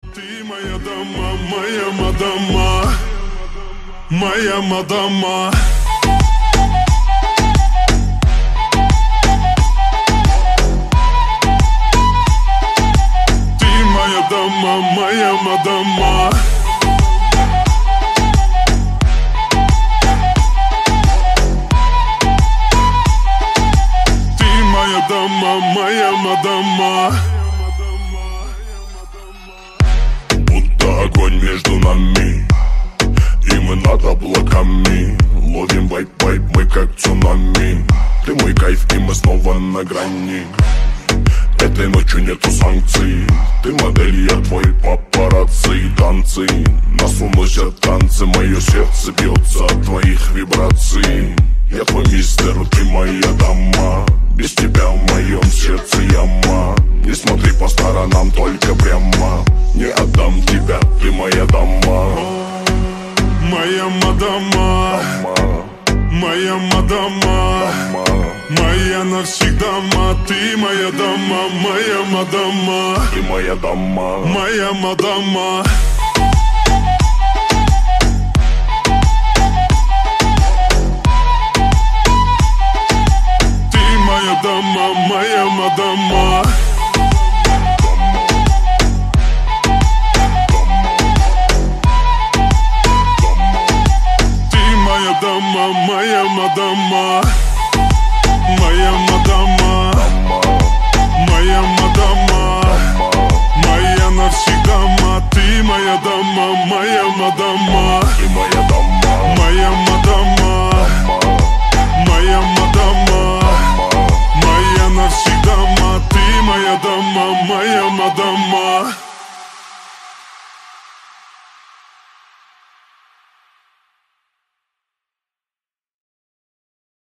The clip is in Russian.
Ты моя дама, моя мадама, моя мадама. Ты моя дама, моя мадама. Ты моя дама, моя мадама. Огонь между нами, и мы над облаками. Ловим вайп-вайп, мы как цунами. Ты мой кайф, и мы снова на грани. Этой ночью нету санкций. Ты модель, я твой папарацци. Танцы, нас уносят танцы. Мое сердце бьется от твоих вибраций. Я твой мистер, ты моя дама. Без тебя в моем сердце яма. Не смотри по сторонам, только прямо. Не отдам тебя, ты моя дама. Моя мадама, моя мадама, моя навсегда, ты моя дама, моя мадама. Ты моя дама, моя мадама. Ты моя дама, моя мадама.